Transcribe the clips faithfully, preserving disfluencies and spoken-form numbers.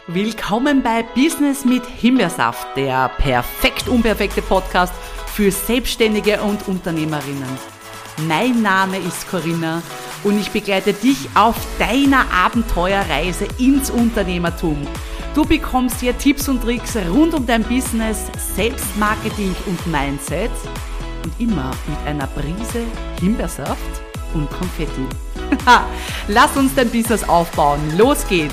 Willkommen bei Business mit Himbeersaft, der perfekt unperfekte Podcast für Selbstständige und Unternehmerinnen. Mein Name ist Corinna und ich begleite dich auf deiner Abenteuerreise ins Unternehmertum. Du bekommst hier Tipps und Tricks rund um dein Business, Selbstmarketing und Mindset und immer mit einer Prise Himbeersaft und Konfetti. Lass uns dein Business aufbauen. Los geht's!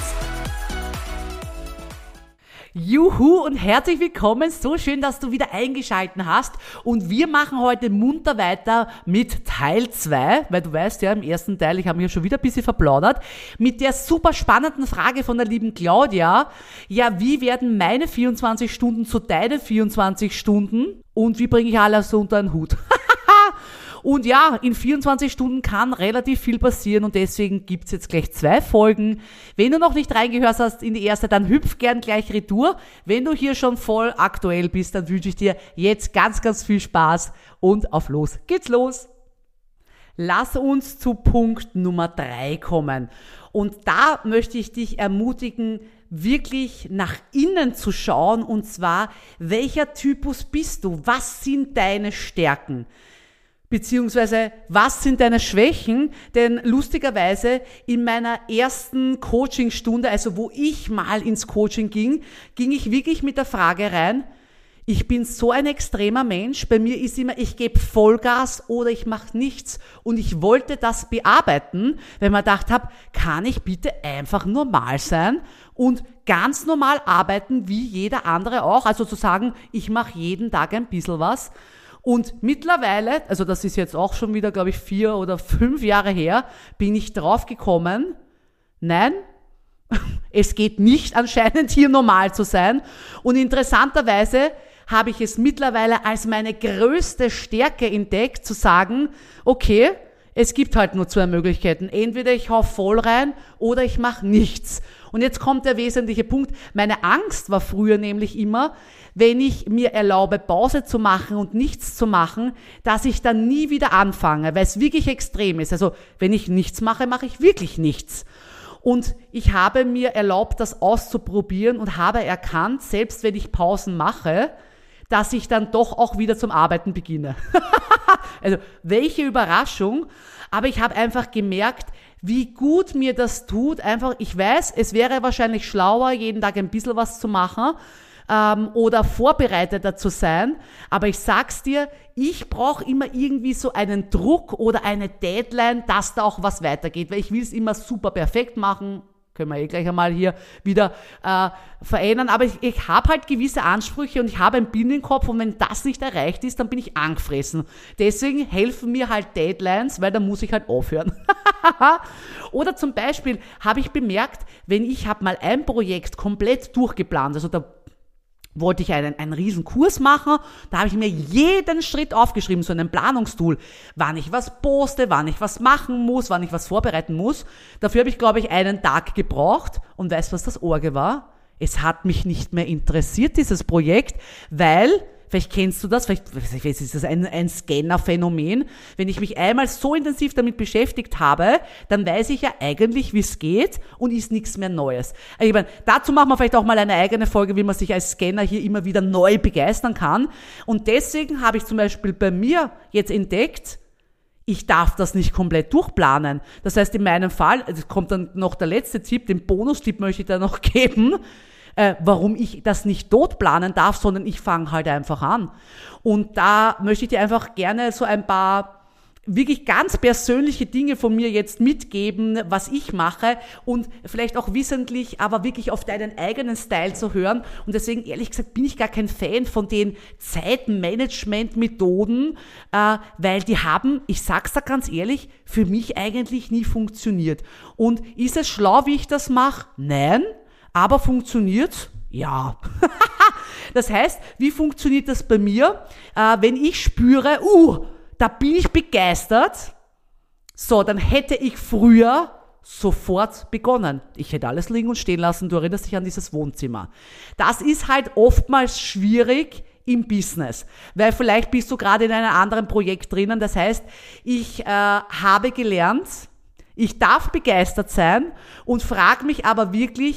Juhu und herzlich willkommen, so schön, dass du wieder eingeschaltet hast und wir machen heute munter weiter mit Teil zwei, weil du weißt ja, im ersten Teil, ich habe mich ja schon wieder ein bisschen verplaudert, mit der super spannenden Frage von der lieben Claudia, ja, wie werden meine vierundzwanzig Stunden zu deinen vierundzwanzig Stunden und wie bringe ich alles unter einen Hut? Und ja, in vierundzwanzig Stunden kann relativ viel passieren und deswegen gibt's jetzt gleich zwei Folgen. Wenn du noch nicht reingehört hast in die erste, dann hüpf gern gleich retour. Wenn du hier schon voll aktuell bist, dann wünsche ich dir jetzt ganz, ganz viel Spaß und auf los geht's los. Lass uns zu Punkt Nummer drei kommen. Und da möchte ich dich ermutigen, wirklich nach innen zu schauen und zwar, welcher Typus bist du? Was sind deine Stärken? Beziehungsweise, was sind deine Schwächen? Denn lustigerweise in meiner ersten Coachingstunde, also wo ich mal ins Coaching ging, ging ich wirklich mit der Frage rein, ich bin so ein extremer Mensch, bei mir ist immer, ich gebe Vollgas oder ich mache nichts. Und ich wollte das bearbeiten, weil man gedacht habe, kann ich bitte einfach normal sein und ganz normal arbeiten, wie jeder andere auch. Also zu sagen, ich mache jeden Tag ein bisschen was. Und mittlerweile, also das ist jetzt auch schon wieder, glaube ich, vier oder fünf Jahre her, bin ich drauf gekommen, nein, es geht nicht anscheinend hier normal zu sein. Und interessanterweise habe ich es mittlerweile als meine größte Stärke entdeckt, zu sagen, okay, es gibt halt nur zwei Möglichkeiten. Entweder ich hau voll rein oder ich mache nichts. Und jetzt kommt der wesentliche Punkt. Meine Angst war früher nämlich immer, wenn ich mir erlaube, Pause zu machen und nichts zu machen, dass ich dann nie wieder anfange, weil es wirklich extrem ist. Also wenn ich nichts mache, mache ich wirklich nichts. Und ich habe mir erlaubt, das auszuprobieren und habe erkannt, selbst wenn ich Pausen mache, dass ich dann doch auch wieder zum Arbeiten beginne. Also welche Überraschung, aber ich habe einfach gemerkt, wie gut mir das tut. Einfach, ich weiß, es wäre wahrscheinlich schlauer, jeden Tag ein bisschen was zu machen ähm, oder vorbereiteter zu sein, aber ich sag's dir, ich brauche immer irgendwie so einen Druck oder eine Deadline, dass da auch was weitergeht, weil ich will es immer super perfekt machen. Können wir eh gleich einmal hier wieder äh, verändern. Aber ich, ich habe halt gewisse Ansprüche und ich habe ein Bild im Kopf und wenn das nicht erreicht ist, dann bin ich angefressen. Deswegen helfen mir halt Deadlines, weil dann muss ich halt aufhören. Oder zum Beispiel habe ich bemerkt, wenn ich habe mal ein Projekt komplett durchgeplant, also da wollte ich einen, einen riesen Kurs machen, da habe ich mir jeden Schritt aufgeschrieben, so einen Planungstool, wann ich was poste, wann ich was machen muss, wann ich was vorbereiten muss. Dafür habe ich, glaube ich, einen Tag gebraucht und weißt du, was das Orge war? Es hat mich nicht mehr interessiert, dieses Projekt, weil, vielleicht kennst du das, vielleicht, vielleicht ist das ein, ein Scanner-Phänomen, wenn ich mich einmal so intensiv damit beschäftigt habe, dann weiß ich ja eigentlich, wie es geht und ist nichts mehr Neues. Ich meine, dazu machen wir vielleicht auch mal eine eigene Folge, wie man sich als Scanner hier immer wieder neu begeistern kann. Und deswegen habe ich zum Beispiel bei mir jetzt entdeckt, ich darf das nicht komplett durchplanen. Das heißt, in meinem Fall, es kommt dann noch der letzte Tipp, den Bonustipp möchte ich da noch geben, Äh, warum ich das nicht tot planen darf, sondern ich fange halt einfach an. Und da möchte ich dir einfach gerne so ein paar wirklich ganz persönliche Dinge von mir jetzt mitgeben, was ich mache und vielleicht auch wissentlich, aber wirklich auf deinen eigenen Style zu hören. Und deswegen, ehrlich gesagt, bin ich gar kein Fan von den Zeitmanagement-Methoden, äh, weil die haben, ich sag's da ganz ehrlich, für mich eigentlich nie funktioniert. Und ist es schlau, wie ich das mache? Nein. Aber funktioniert's? Ja. Das heißt, wie funktioniert das bei mir? Äh, wenn ich spüre, uh, da bin ich begeistert, so, dann hätte ich früher sofort begonnen. Ich hätte alles liegen und stehen lassen, du erinnerst dich an dieses Wohnzimmer. Das ist halt oftmals schwierig im Business, weil vielleicht bist du gerade in einem anderen Projekt drinnen. Das heißt, ich äh, habe gelernt, ich darf begeistert sein und frage mich aber wirklich,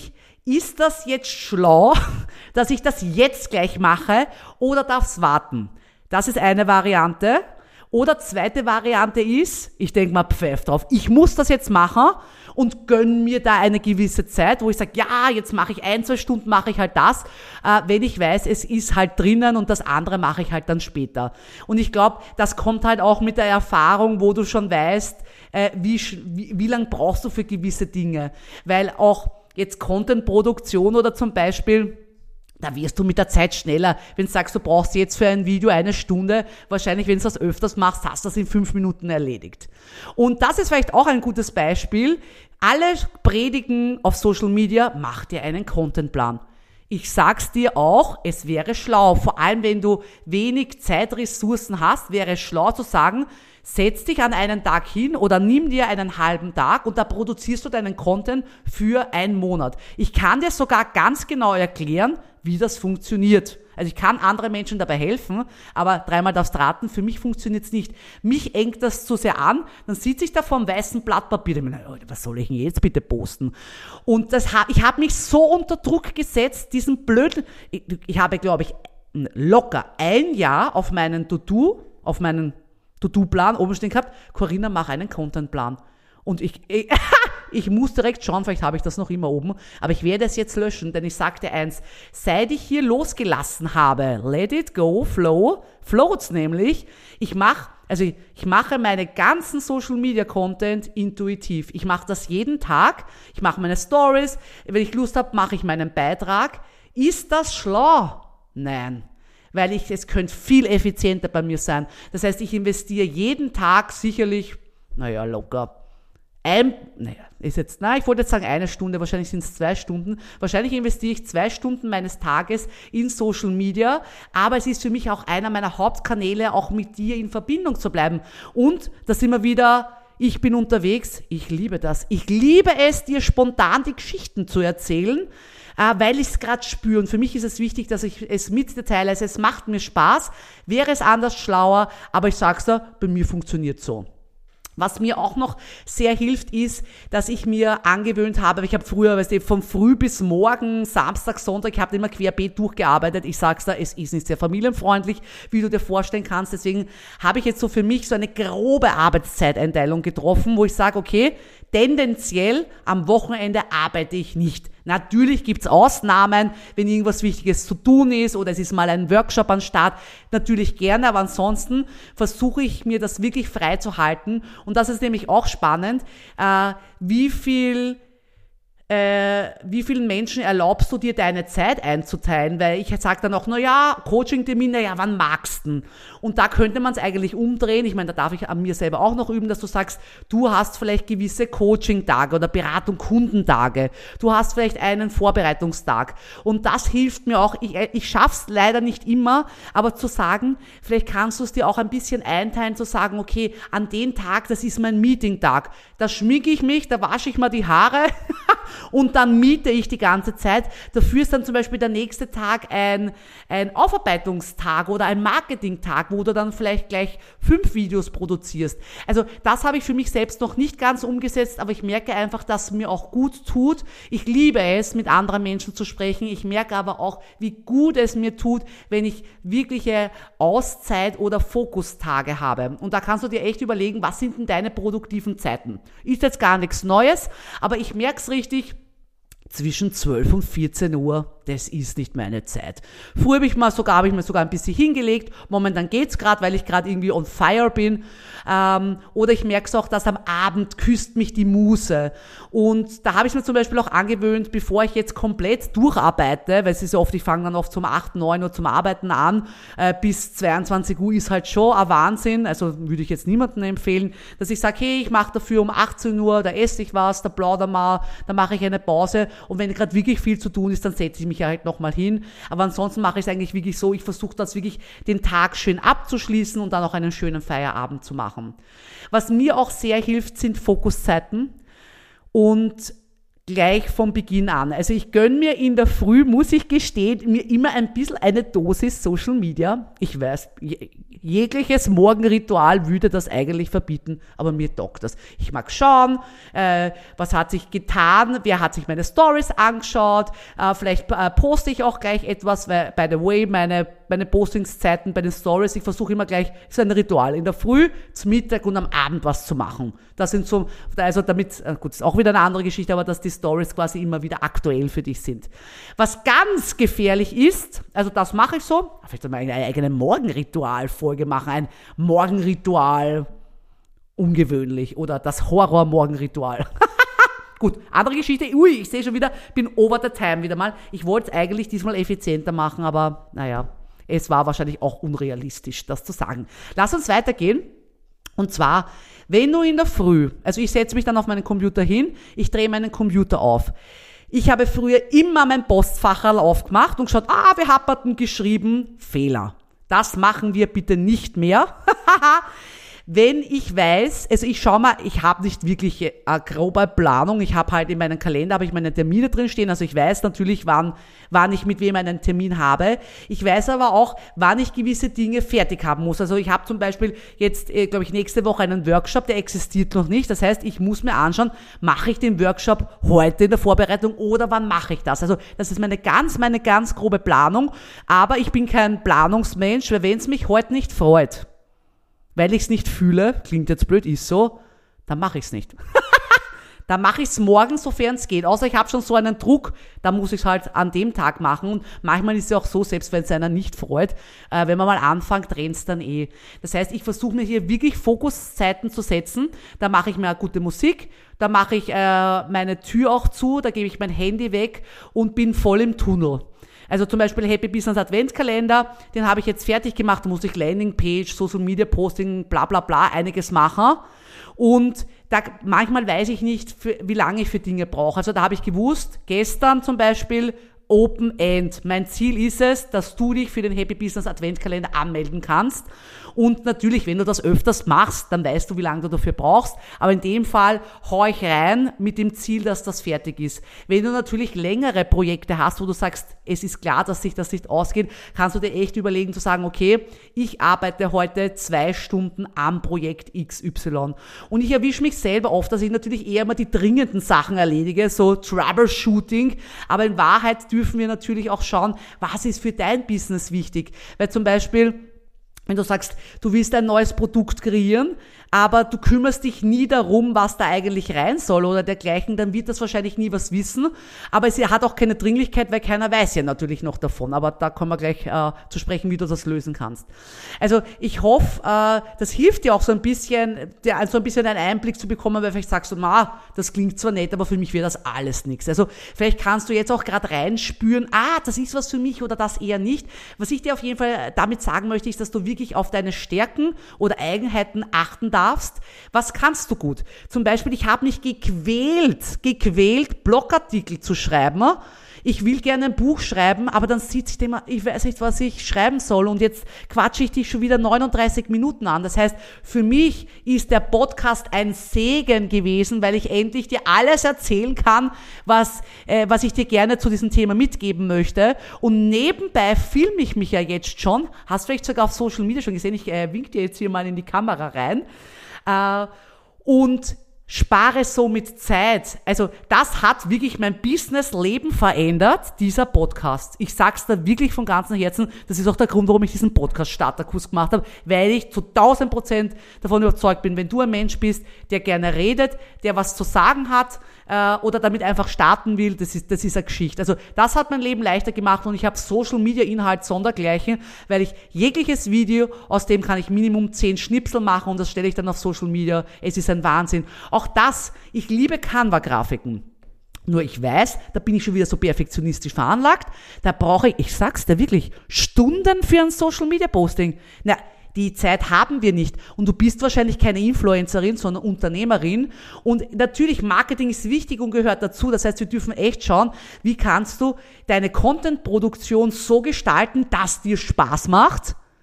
ist das jetzt schlau, dass ich das jetzt gleich mache oder darf es warten? Das ist eine Variante. Oder zweite Variante ist, ich denke mal, pfeif drauf, ich muss das jetzt machen und gönn mir da eine gewisse Zeit, wo ich sage, ja, jetzt mache ich ein, zwei Stunden, mache ich halt das, äh, wenn ich weiß, es ist halt drinnen und das andere mache ich halt dann später. Und ich glaube, das kommt halt auch mit der Erfahrung, wo du schon weißt, äh, wie, wie, wie lang brauchst du für gewisse Dinge. Weil auch jetzt Content-Produktion oder zum Beispiel, da wirst du mit der Zeit schneller. Wenn du sagst, du brauchst jetzt für ein Video eine Stunde, wahrscheinlich, wenn du das öfters machst, hast du das in fünf Minuten erledigt. Und das ist vielleicht auch ein gutes Beispiel. Alle predigen auf Social Media, mach dir einen Contentplan. Ich sag's dir auch, es wäre schlau, vor allem wenn du wenig Zeitressourcen hast, wäre es schlau zu sagen, setz dich an einen Tag hin oder nimm dir einen halben Tag und da produzierst du deinen Content für einen Monat. Ich kann dir sogar ganz genau erklären, wie das funktioniert. Also ich kann anderen Menschen dabei helfen, aber dreimal darfst raten, für mich funktioniert's nicht. Mich engt das zu sehr an, dann sitze ich da vor einem weißen Blatt Papier, und ich meine, was soll ich denn jetzt bitte posten? Und das, ich habe mich so unter Druck gesetzt, diesen blöden, ich, ich habe, glaube ich, locker ein Jahr auf meinen To-Do, auf meinen To-Do-Plan oben stehen gehabt, Corinna, mach einen Contentplan. Und ich, ich, ich muss direkt schauen, vielleicht habe ich das noch immer oben, aber ich werde es jetzt löschen, denn ich sagte eins, seit ich hier losgelassen habe, let it go, flow, floats nämlich, ich mache, also ich, ich mache meine ganzen Social Media Content intuitiv. Ich mache das jeden Tag, ich mache meine Stories, wenn ich Lust habe, mache ich meinen Beitrag. Ist das schlau? Nein. Weil ich, es könnte viel effizienter bei mir sein. Das heißt, ich investiere jeden Tag sicherlich, naja, locker, ein, naja, ist jetzt, na, ich wollte jetzt sagen eine Stunde, wahrscheinlich sind es zwei Stunden. Wahrscheinlich investiere ich zwei Stunden meines Tages in Social Media, aber es ist für mich auch einer meiner Hauptkanäle, auch mit dir in Verbindung zu bleiben. Und da sind wir wieder, ich bin unterwegs, ich liebe das. Ich liebe es, dir spontan die Geschichten zu erzählen, weil ich es gerade spüre. Und für mich ist es wichtig, dass ich es mit dir teile. Also es macht mir Spaß, wäre es anders schlauer, aber ich sag's dir, bei mir funktioniert so. Was mir auch noch sehr hilft, ist, dass ich mir angewöhnt habe, ich habe früher, weißt du, von früh bis morgen, Samstag, Sonntag, ich habe immer querbeet durchgearbeitet. Ich sag's dir, es ist nicht sehr familienfreundlich, wie du dir vorstellen kannst. Deswegen habe ich jetzt so für mich so eine grobe Arbeitszeiteinteilung getroffen, wo ich sage, okay, tendenziell am Wochenende arbeite ich nicht. Natürlich gibt's Ausnahmen, wenn irgendwas Wichtiges zu tun ist oder es ist mal ein Workshop an Start, natürlich gerne, aber ansonsten versuche ich mir das wirklich frei zu halten. Und das ist nämlich auch spannend, äh, wie viel äh, wie vielen Menschen erlaubst du dir, deine Zeit einzuteilen? Weil ich sage dann auch, na ja, Coaching-Termine, ja, wann magst du? Und da könnte man es eigentlich umdrehen. Ich meine, da darf ich an mir selber auch noch üben, dass du sagst, du hast vielleicht gewisse Coaching-Tage oder Beratung-Kundentage. Du hast vielleicht einen Vorbereitungstag. Und das hilft mir auch. Ich, ich schaff's leider nicht immer, aber zu sagen, vielleicht kannst du es dir auch ein bisschen einteilen, zu sagen, okay, an den Tag, das ist mein Meeting-Tag. Da schminke ich mich, da wasche ich mal die Haare und dann miete ich die ganze Zeit. Dafür ist dann zum Beispiel der nächste Tag ein, ein Aufarbeitungstag oder ein Marketingtag, wo du dann vielleicht gleich fünf Videos produzierst. Also das habe ich für mich selbst noch nicht ganz umgesetzt, aber ich merke einfach, dass es mir auch gut tut. Ich liebe es, mit anderen Menschen zu sprechen. Ich merke aber auch, wie gut es mir tut, wenn ich wirkliche Auszeit- oder Fokustage habe. Und da kannst du dir echt überlegen, was sind denn deine produktiven Zeiten? Ist jetzt gar nichts Neues, aber ich merke es richtig, zwischen zwölf und vierzehn Uhr, das ist nicht meine Zeit. Früher habe ich mal sogar, habe ich mir sogar ein bisschen hingelegt. Momentan geht's gerade, weil ich gerade irgendwie on fire bin. Ähm, oder ich merke es auch, dass am Abend küsst mich die Muse. Und da habe ich mir zum Beispiel auch angewöhnt, bevor ich jetzt komplett durcharbeite, weil es ist ja oft, ich fange dann oft zum acht, neun Uhr zum Arbeiten an, äh, bis zweiundzwanzig Uhr ist halt schon ein Wahnsinn. Also würde ich jetzt niemandem empfehlen, dass ich sage, hey, ich mache dafür um achtzehn Uhr, da esse ich was, da plaudere mal, da mache ich eine Pause. Und wenn gerade wirklich viel zu tun ist, dann setze ich mich ja halt nochmal hin. Aber ansonsten mache ich es eigentlich wirklich so, ich versuche das wirklich den Tag schön abzuschließen und dann auch einen schönen Feierabend zu machen. Was mir auch sehr hilft, sind Fokuszeiten. Und gleich von Beginn an. Also ich gönne mir in der Früh, muss ich gestehen, mir immer ein bisschen eine Dosis Social Media. Ich weiß, jegliches Morgenritual würde das eigentlich verbieten, aber mir taugt das. Ich mag schauen, äh, was hat sich getan, wer hat sich meine Stories angeschaut, äh, vielleicht äh, poste ich auch gleich etwas, weil, by the way, meine, meine Postingszeiten bei den Stories, ich versuche immer gleich, ist ein Ritual, in der Früh, zum Mittag und am Abend was zu machen. Das sind so, also damit, äh, gut, ist auch wieder eine andere Geschichte, aber dass die Stories quasi immer wieder aktuell für dich sind. Was ganz gefährlich ist, also das mache ich so, vielleicht mal eine eigene Morgenritual-Folge machen, ein Morgenritual ungewöhnlich oder das Horror-Morgenritual. Gut, andere Geschichte, ui, ich sehe schon wieder, bin over the time wieder mal. Ich wollte es eigentlich diesmal effizienter machen, aber naja, es war wahrscheinlich auch unrealistisch, das zu sagen. Lass uns weitergehen. Und zwar, wenn du in der Früh, also ich setze mich dann auf meinen Computer hin, ich drehe meinen Computer auf. Ich habe früher immer mein Postfacherl aufgemacht und geschaut, ah, wir hatten geschrieben, Fehler. Das machen wir bitte nicht mehr. Wenn ich weiß, also ich schaue mal, ich habe nicht wirklich eine grobe Planung, ich habe halt in meinem Kalender, habe ich meine Termine drin stehen, also ich weiß natürlich, wann, wann ich mit wem einen Termin habe. Ich weiß aber auch, wann ich gewisse Dinge fertig haben muss. Also ich habe zum Beispiel jetzt, glaube ich, nächste Woche einen Workshop, der existiert noch nicht. Das heißt, ich muss mir anschauen, mache ich den Workshop heute in der Vorbereitung oder wann mache ich das? Also das ist meine ganz, meine ganz grobe Planung, aber ich bin kein Planungsmensch, weil wenn es mich heute nicht freut, weil ich es nicht fühle, klingt jetzt blöd, ist so, dann mache ich es nicht. Dann mache ich es morgen, sofern es geht. Außer ich habe schon so einen Druck, dann muss ich es halt an dem Tag machen. Und manchmal ist es ja auch so, selbst wenn es einer nicht freut, äh, wenn man mal anfängt, rennt es dann eh. Das heißt, ich versuche mir hier wirklich Fokuszeiten zu setzen. Da mache ich mir eine gute Musik, da mache ich äh, meine Tür auch zu, da gebe ich mein Handy weg und bin voll im Tunnel. Also zum Beispiel Happy Business Adventskalender, den habe ich jetzt fertig gemacht, da muss ich Landingpage, Social Media Posting, bla bla bla, einiges machen. Und da, manchmal weiß ich nicht, für, wie lange ich für Dinge brauche. Also da habe ich gewusst, gestern zum Beispiel Open End. Mein Ziel ist es, dass du dich für den Happy Business Adventskalender anmelden kannst. Und natürlich, wenn du das öfters machst, dann weißt du, wie lange du dafür brauchst. Aber in dem Fall hau ich rein mit dem Ziel, dass das fertig ist. Wenn du natürlich längere Projekte hast, wo du sagst, es ist klar, dass sich das nicht ausgeht, kannst du dir echt überlegen zu sagen, okay, ich arbeite heute zwei Stunden am Projekt X Y. Und ich erwische mich selber oft, dass ich natürlich eher mal die dringenden Sachen erledige, so Troubleshooting. Aber in Wahrheit dürfen wir natürlich auch schauen, was ist für dein Business wichtig. Weil zum Beispiel, wenn du sagst, du willst ein neues Produkt kreieren, aber du kümmerst dich nie darum, was da eigentlich rein soll oder dergleichen, dann wird das wahrscheinlich nie was wissen. Aber es hat auch keine Dringlichkeit, weil keiner weiß ja natürlich noch davon. Aber da kommen wir gleich äh, zu sprechen, wie du das lösen kannst. Also ich hoffe, äh, das hilft dir auch so ein bisschen, dir so ein bisschen einen Einblick zu bekommen, weil vielleicht sagst du, na, das klingt zwar nett, aber für mich wäre das alles nichts. Also vielleicht kannst du jetzt auch gerade reinspüren, ah, das ist was für mich oder das eher nicht. Was ich dir auf jeden Fall damit sagen möchte, ist, dass du wirklich auf deine Stärken oder Eigenheiten achten darfst. Was kannst du gut? Zum Beispiel, ich habe mich gequält, gequält, Blogartikel zu schreiben. Ich will gerne ein Buch schreiben, aber dann sitze ich dem, ich weiß nicht, was ich schreiben soll und jetzt quatsche ich dich schon wieder neununddreißig Minuten an. Das heißt, für mich ist der Podcast ein Segen gewesen, weil ich endlich dir alles erzählen kann, was, äh, was ich dir gerne zu diesem Thema mitgeben möchte. Und nebenbei filme ich mich ja jetzt schon. Hast du vielleicht sogar auf Social Media schon gesehen? Ich äh, wink dir jetzt hier mal in die Kamera rein. Äh, und spare somit Zeit. Also das hat wirklich mein Business-Leben verändert, dieser Podcast. Ich sag's da wirklich von ganzem Herzen. Das ist auch der Grund, warum ich diesen Podcast-Starterkurs gemacht habe, weil ich zu tausend Prozent davon überzeugt bin, wenn du ein Mensch bist, der gerne redet, der was zu sagen hat äh, oder damit einfach starten will, das ist, das ist eine Geschichte. Also das hat mein Leben leichter gemacht und ich habe Social-Media-Inhalt sondergleichen, weil ich jegliches Video, aus dem kann ich Minimum zehn Schnipsel machen und das stelle ich dann auf Social Media. Es ist ein Wahnsinn. Auch das, ich liebe Canva-Grafiken. Nur ich weiß, da bin ich schon wieder so perfektionistisch veranlagt, da brauche ich, ich sag's dir wirklich, Stunden für ein Social-Media-Posting. Na, die Zeit haben wir nicht. Und du bist wahrscheinlich keine Influencerin, sondern Unternehmerin. Und natürlich, Marketing ist wichtig und gehört dazu. Das heißt, wir dürfen echt schauen, wie kannst du deine Content-Produktion so gestalten, dass dir Spaß macht.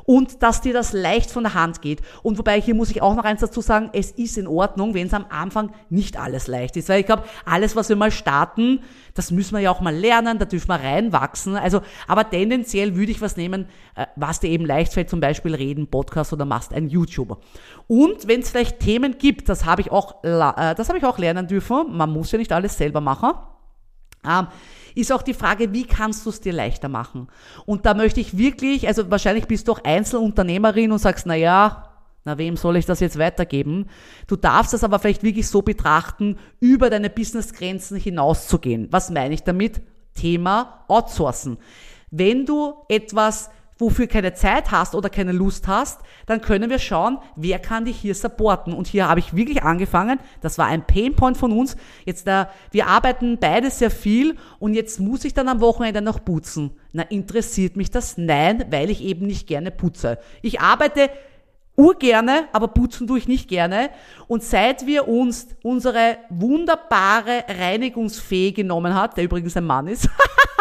und dass dir das leicht von der Hand geht. Und wobei, hier muss ich auch noch eins dazu sagen, es ist in Ordnung, wenn es am Anfang nicht alles leicht ist. Weil ich glaube, alles, was wir mal starten, das müssen wir ja auch mal lernen, da dürfen wir reinwachsen. Also, aber tendenziell würde ich was nehmen, was dir eben leicht fällt, zum Beispiel reden, Podcast oder machst einen YouTuber. Und wenn es vielleicht Themen gibt, das habe ich auch, das habe ich auch lernen dürfen, man muss ja nicht alles selber machen, ähm, ist auch die Frage, wie kannst du es dir leichter machen? Und da möchte ich wirklich, also wahrscheinlich bist du auch Einzelunternehmerin und sagst, na ja, na wem soll ich das jetzt weitergeben? Du darfst das aber vielleicht wirklich so betrachten, über deine Businessgrenzen hinauszugehen. Was meine ich damit? Thema Outsourcen. Wenn du etwas, wofür keine Zeit hast oder keine Lust hast, dann können wir schauen, wer kann dich hier supporten. Und hier habe ich wirklich angefangen, das war ein Painpoint von uns. Jetzt, äh, wir arbeiten beide sehr viel und jetzt muss ich dann am Wochenende noch putzen. Na, interessiert mich das? Nein, weil ich eben nicht gerne putze. Ich arbeite urgerne, aber putzen tue ich nicht gerne. Und seit wir uns unsere wunderbare Reinigungsfee genommen hat, der übrigens ein Mann ist,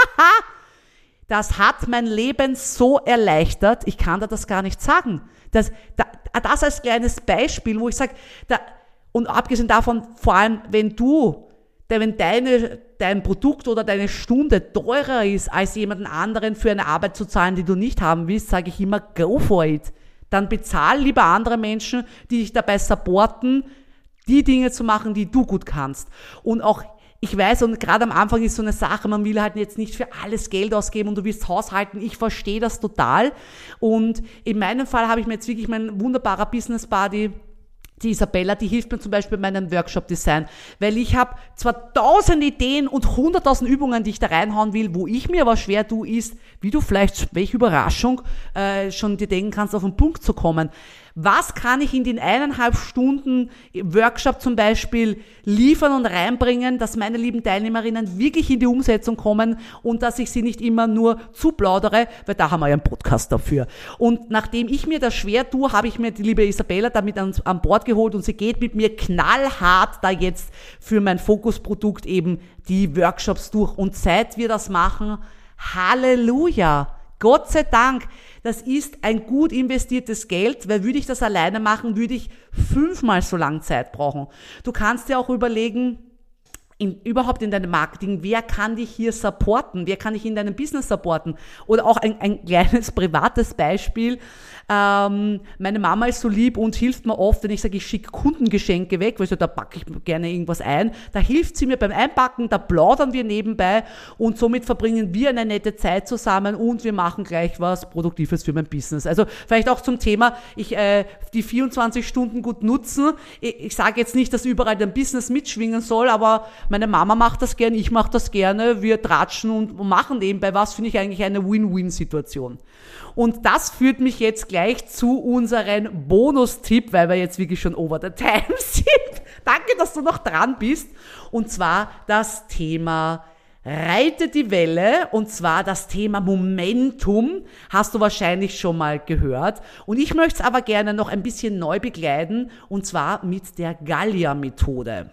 das hat mein Leben so erleichtert, ich kann dir das gar nicht sagen. Das, das als kleines Beispiel, wo ich sage, da, und abgesehen davon, vor allem, wenn du, wenn deine, dein Produkt oder deine Stunde teurer ist, als jemanden anderen für eine Arbeit zu zahlen, die du nicht haben willst, sage ich immer, go for it. Dann bezahl lieber andere Menschen, die dich dabei supporten, die Dinge zu machen, die du gut kannst. Und auch, ich weiß, und gerade am Anfang ist so eine Sache, man will halt jetzt nicht für alles Geld ausgeben und du willst haushalten. Ich verstehe das total. Und in meinem Fall habe ich mir jetzt wirklich mein wunderbarer Business Buddy, die Isabella, die hilft mir zum Beispiel bei meinem Workshop-Design, weil ich habe zwar tausend Ideen und hunderttausend Übungen, die ich da reinhauen will, wo ich mir aber schwer tue, ist, wie du vielleicht, welche Überraschung, äh, schon dir denken kannst, auf den Punkt zu kommen. Was kann ich in den eineinhalb Stunden Workshop zum Beispiel liefern und reinbringen, dass meine lieben Teilnehmerinnen wirklich in die Umsetzung kommen und dass ich sie nicht immer nur zuplaudere, weil da haben wir ja einen Podcast dafür. Und nachdem ich mir das schwer tue, habe ich mir die liebe Isabella damit an, an Bord geholt und sie geht mit mir knallhart da jetzt für mein Fokusprodukt eben die Workshops durch. Und seit wir das machen, Halleluja! Gott sei Dank, das ist ein gut investiertes Geld, weil würde ich das alleine machen, würde ich fünfmal so lange Zeit brauchen. Du kannst dir auch überlegen, in, überhaupt in deinem Marketing, wer kann dich hier supporten, wer kann dich in deinem Business supporten? Oder auch ein, ein kleines privates Beispiel. Ähm, meine Mama ist so lieb und hilft mir oft, wenn ich sage, ich schicke Kundengeschenke weg, weil so, da packe ich gerne irgendwas ein. Da hilft sie mir beim Einpacken, da plaudern wir nebenbei und somit verbringen wir eine nette Zeit zusammen und wir machen gleich was Produktives für mein Business. Also vielleicht auch zum Thema, ich äh, die vierundzwanzig Stunden gut nutzen. Ich, ich sage jetzt nicht, dass überall dein Business mitschwingen soll, aber meine Mama macht das gerne, ich mache das gerne, wir tratschen und machen nebenbei was, finde ich eigentlich eine Win-Win-Situation. Und das führt mich jetzt gleich zu unserem Bonustipp, weil wir jetzt wirklich schon over the time sind. Danke, dass du noch dran bist. Und zwar das Thema Reite die Welle, und zwar das Thema Momentum, hast du wahrscheinlich schon mal gehört. Und ich möchte es aber gerne noch ein bisschen neu begleiten, und zwar mit der Gallia-Methode.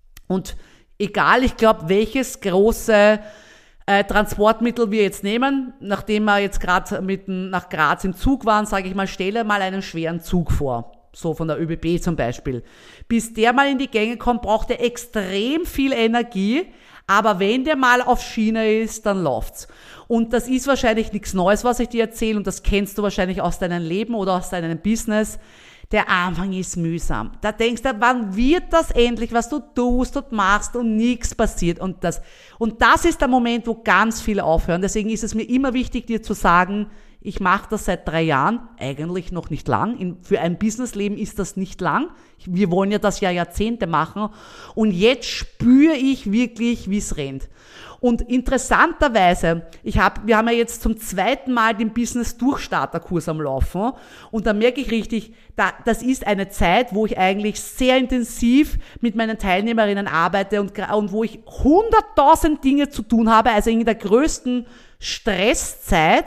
Und egal, ich glaube, welches große äh, Transportmittel wir jetzt nehmen, nachdem wir jetzt gerade mit nach Graz im Zug waren, sage ich mal, stelle mal einen schweren Zug vor. So von der ÖBB zum Beispiel. Bis der mal in die Gänge kommt, braucht er extrem viel Energie, aber wenn der mal auf Schiene ist, dann läuft's. Und das ist wahrscheinlich nichts Neues, was ich dir erzähle, und das kennst du wahrscheinlich aus deinem Leben oder aus deinem Business. Der Anfang ist mühsam. Da denkst du, wann wird das endlich, was du tust und machst und nichts passiert. Und das, und das ist der Moment, wo ganz viele aufhören. Deswegen ist es mir immer wichtig, dir zu sagen, ich mache das seit drei Jahren, eigentlich noch nicht lang. In, für ein Businessleben ist das nicht lang. Wir wollen ja das ja Jahrzehnte machen. Und jetzt spüre ich wirklich, wie es rennt. Und interessanterweise, ich hab, wir haben ja jetzt zum zweiten Mal den Business-Durchstarter-Kurs am Laufen. Und da merke ich richtig, da, das ist eine Zeit, wo ich eigentlich sehr intensiv mit meinen Teilnehmerinnen arbeite und, und wo ich hunderttausend Dinge zu tun habe, also in der größten Stresszeit,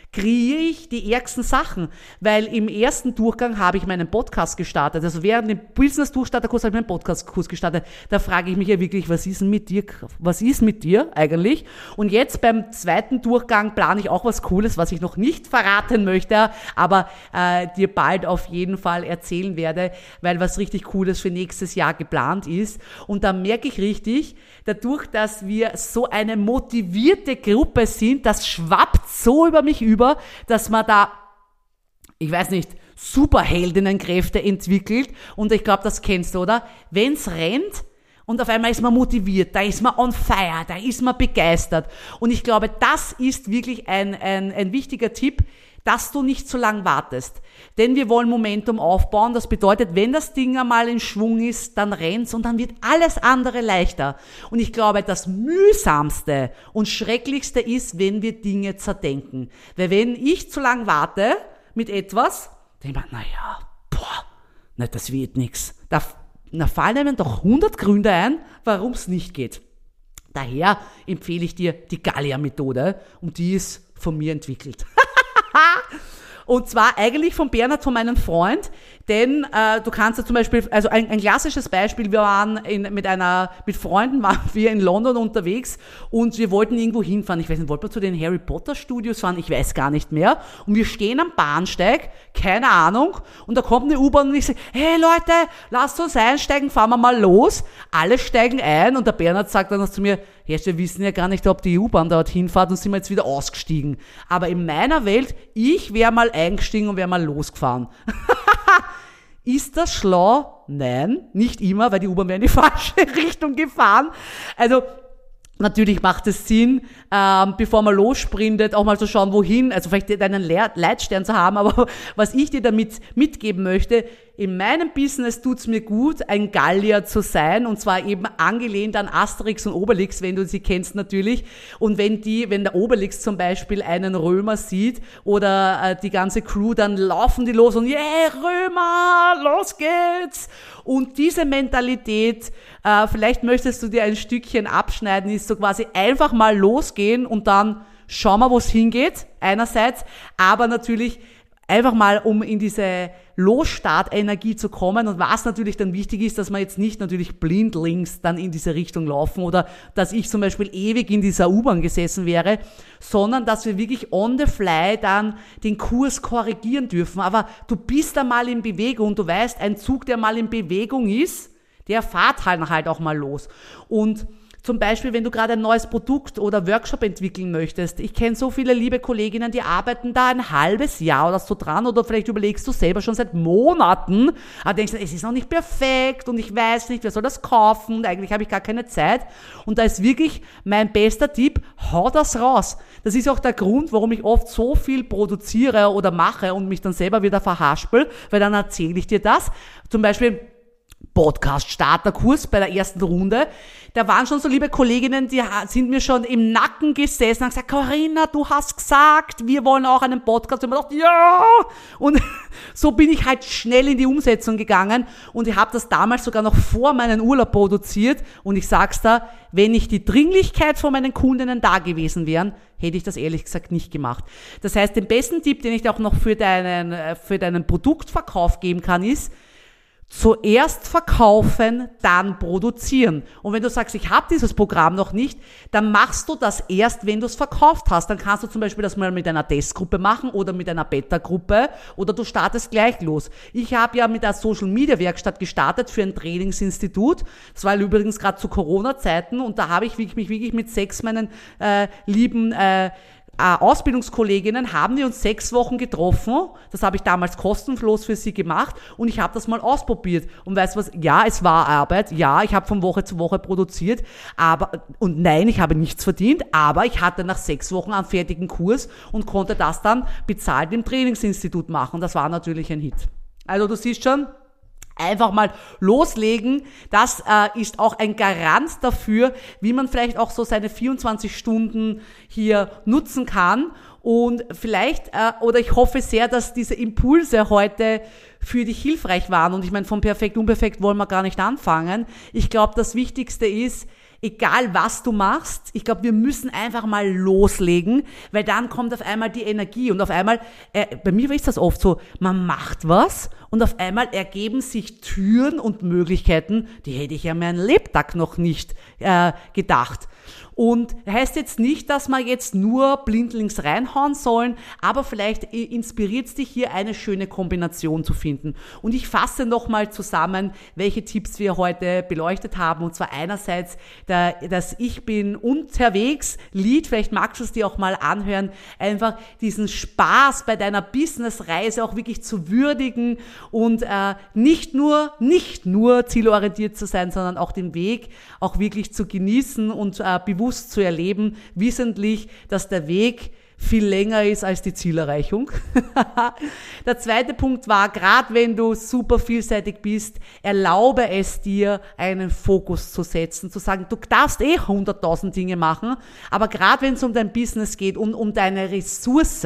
kriege ich die ärgsten Sachen, weil im ersten Durchgang habe ich meinen Podcast gestartet, also während dem Business-Durchstarterkurs habe ich meinen Podcast-Kurs gestartet, da frage ich mich ja wirklich, was ist denn mit dir, was ist mit dir eigentlich? Und jetzt beim zweiten Durchgang plane ich auch was Cooles, was ich noch nicht verraten möchte, aber äh, dir bald auf jeden Fall erzählen werde, weil was richtig Cooles für nächstes Jahr geplant ist. Und da merke ich richtig, dadurch, dass wir so eine motivierte Gruppe sind, das schwappt so über mich über, dass man da, ich weiß nicht, Superheldinnenkräfte entwickelt. Und ich glaube, das kennst du, oder? Wenn's rennt und auf einmal ist man motiviert, da ist man on fire, da ist man begeistert. Und ich glaube, das ist wirklich ein, ein, ein wichtiger Tipp, dass du nicht zu lang wartest. Denn wir wollen Momentum aufbauen. Das bedeutet, wenn das Ding einmal in Schwung ist, dann rennt's und dann wird alles andere leichter. Und ich glaube, das mühsamste und schrecklichste ist, wenn wir Dinge zerdenken. Weil wenn ich zu lang warte mit etwas, dann denke ich mir, naja, boah, na, das wird nix. Da, da fallen einem doch hundert Gründe ein, warum es nicht geht. Daher empfehle ich dir die Gallia-Methode und die ist von mir entwickelt. Und zwar eigentlich von Bernhard, von meinem Freund, denn äh, du kannst ja zum Beispiel, also ein, ein klassisches Beispiel, wir waren in, mit einer, mit Freunden waren wir in London unterwegs und wir wollten irgendwo hinfahren, ich weiß nicht, wollten wir zu den Harry Potter Studios fahren, ich weiß gar nicht mehr, und wir stehen am Bahnsteig, keine Ahnung, und da kommt eine U-Bahn und ich sage, hey Leute, lasst uns einsteigen, fahren wir mal los, alle steigen ein und der Bernhard sagt dann noch zu mir, ja, wir wissen ja gar nicht, ob die U-Bahn dorthin fährt und sind wir jetzt wieder ausgestiegen. Aber in meiner Welt, ich wäre mal eingestiegen und wäre mal losgefahren. Ist das schlau? Nein, nicht immer, weil die U-Bahn wäre in die falsche Richtung gefahren. Also natürlich macht es Sinn, ähm, bevor man lossprintet, auch mal zu schauen, wohin, also vielleicht einen Leer- Leitstern zu haben, aber was ich dir damit mitgeben möchte, in meinem Business tut's mir gut, ein Gallier zu sein, und zwar eben angelehnt an Asterix und Obelix, wenn du sie kennst natürlich. Und wenn die, wenn der Obelix zum Beispiel einen Römer sieht oder äh, die ganze Crew, dann laufen die los und yeah, Römer, los geht's! Und diese Mentalität, äh, vielleicht möchtest du dir ein Stückchen abschneiden, ist so quasi einfach mal losgehen und dann schauen wir, wo es hingeht, einerseits, aber natürlich einfach mal, um in diese Losstartenergie zu kommen, und was natürlich dann wichtig ist, dass man jetzt nicht natürlich blindlings dann in diese Richtung laufen oder dass ich zum Beispiel ewig in dieser U-Bahn gesessen wäre, sondern dass wir wirklich on the fly dann den Kurs korrigieren dürfen. Aber du bist da mal in Bewegung, du weißt, ein Zug, der mal in Bewegung ist, der fährt halt, halt auch mal los. Und zum Beispiel, wenn du gerade ein neues Produkt oder Workshop entwickeln möchtest. Ich kenne so viele liebe Kolleginnen, die arbeiten da ein halbes Jahr oder so dran, oder vielleicht überlegst du selber schon seit Monaten, aber denkst, es ist noch nicht perfekt und ich weiß nicht, wer soll das kaufen und eigentlich habe ich gar keine Zeit. Und da ist wirklich mein bester Tipp, hau das raus. Das ist auch der Grund, warum ich oft so viel produziere oder mache und mich dann selber wieder verhaspel, weil dann erzähle ich dir das. Zum Beispiel Podcast-Starterkurs bei der ersten Runde. Da waren schon so liebe Kolleginnen, die sind mir schon im Nacken gesessen und haben gesagt, Corinna, du hast gesagt, wir wollen auch einen Podcast. Und ich dachte, ja! Und so bin ich halt schnell in die Umsetzung gegangen und ich habe das damals sogar noch vor meinem Urlaub produziert, und ich sag's da, wenn nicht die Dringlichkeit von meinen Kundinnen da gewesen wären, hätte ich das ehrlich gesagt nicht gemacht. Das heißt, den besten Tipp, den ich auch noch für deinen, für deinen Produktverkauf geben kann, ist, zuerst verkaufen, dann produzieren. Und wenn du sagst, ich habe dieses Programm noch nicht, dann machst du das erst, wenn du es verkauft hast. Dann kannst du zum Beispiel das mal mit einer Testgruppe machen oder mit einer Beta-Gruppe, oder du startest gleich los. Ich habe ja mit einer Social-Media-Werkstatt gestartet für ein Trainingsinstitut. Das war übrigens gerade zu Corona-Zeiten, und da habe ich mich wirklich mit sechs meinen äh, lieben äh, Ausbildungskolleginnen, haben wir uns sechs Wochen getroffen. Das habe ich damals kostenlos für sie gemacht, und ich habe das mal ausprobiert. Und weißt du was? Ja, es war Arbeit. Ja, ich habe von Woche zu Woche produziert. Aber, und nein, ich habe nichts verdient. Aber ich hatte nach sechs Wochen einen fertigen Kurs und konnte das dann bezahlt im Trainingsinstitut machen. Das war natürlich ein Hit. Also du siehst schon, einfach mal loslegen, das äh, ist auch ein Garant dafür, wie man vielleicht auch so seine vierundzwanzig Stunden hier nutzen kann. Und vielleicht, äh, oder ich hoffe sehr, dass diese Impulse heute für dich hilfreich waren. Und ich meine, von perfekt, unperfekt wollen wir gar nicht anfangen. Ich glaube, das Wichtigste ist, egal was du machst, ich glaube, wir müssen einfach mal loslegen, weil dann kommt auf einmal die Energie und auf einmal, äh, bei mir ist das oft so, man macht was und auf einmal ergeben sich Türen und Möglichkeiten, die hätte ich ja meinen Lebtag noch nicht äh, gedacht. Und heißt jetzt nicht, dass wir jetzt nur blindlings reinhauen sollen, aber vielleicht inspiriert es dich hier, eine schöne Kombination zu finden. Und ich fasse nochmal zusammen, welche Tipps wir heute beleuchtet haben. Und zwar einerseits der, das Ich bin unterwegs Lied, vielleicht magst du es dir auch mal anhören, einfach diesen Spaß bei deiner Businessreise auch wirklich zu würdigen und äh, nicht nur, nicht nur zielorientiert zu sein, sondern auch den Weg auch wirklich zu genießen und äh, bewusst zu erleben, wissentlich, dass der Weg viel länger ist als die Zielerreichung. Der zweite Punkt war, gerade wenn du super vielseitig bist, erlaube es dir, einen Fokus zu setzen, zu sagen, du darfst eh hunderttausend Dinge machen, aber gerade wenn es um dein Business geht und um deine Ressource,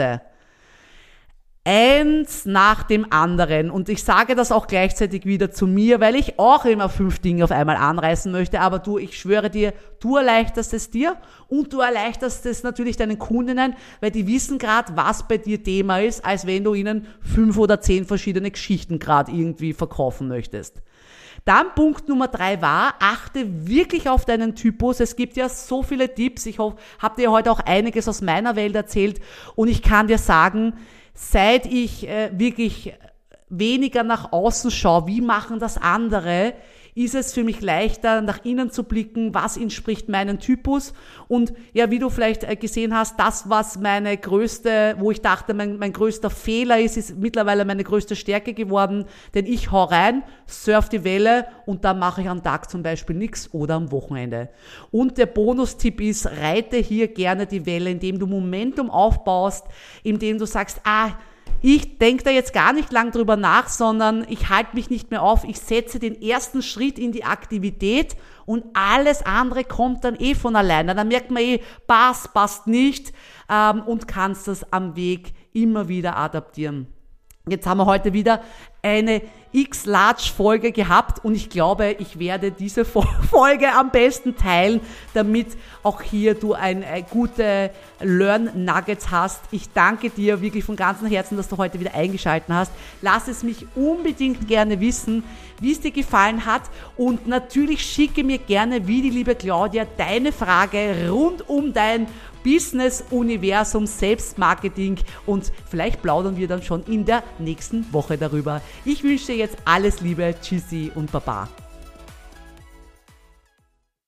eins nach dem anderen. Und ich sage das auch gleichzeitig wieder zu mir, weil ich auch immer fünf Dinge auf einmal anreißen möchte. Aber du, ich schwöre dir, du erleichterst es dir und du erleichterst es natürlich deinen Kundinnen, weil die wissen gerade, was bei dir Thema ist, als wenn du ihnen fünf oder zehn verschiedene Geschichten gerade irgendwie verkaufen möchtest. Dann Punkt Nummer drei war, achte wirklich auf deinen Typus. Es gibt ja so viele Tipps. Ich habe dir heute auch einiges aus meiner Welt erzählt und ich kann dir sagen, seit ich äh, wirklich weniger nach außen schaue, wie machen das andere, ist es für mich leichter, nach innen zu blicken, was entspricht meinem Typus. Und ja, wie du vielleicht gesehen hast, das, was meine größte, wo ich dachte, mein, mein größter Fehler ist, ist mittlerweile meine größte Stärke geworden. Denn ich hau rein, surf die Welle und dann mache ich am Tag zum Beispiel nichts oder am Wochenende. Und der Bonustipp ist, reite hier gerne die Welle, indem du Momentum aufbaust, indem du sagst, ah, ich denke da jetzt gar nicht lang drüber nach, sondern ich halte mich nicht mehr auf. Ich setze den ersten Schritt in die Aktivität und alles andere kommt dann eh von alleine. Dann merkt man eh, passt, passt nicht ähm, und kannst das am Weg immer wieder adaptieren. Jetzt haben wir heute wieder eine X-Large-Folge gehabt und ich glaube, ich werde diese Folge am besten teilen, damit auch hier du ein, ein gute Learn-Nuggets hast. Ich danke dir wirklich von ganzem Herzen, dass du heute wieder eingeschaltet hast. Lass es mich unbedingt gerne wissen, wie es dir gefallen hat und natürlich schicke mir gerne, wie die liebe Claudia, deine Frage rund um dein Business-Universum, Selbstmarketing und vielleicht plaudern wir dann schon in der nächsten Woche darüber. Ich wünsche dir jetzt alles Liebe, Tschüssi und Baba.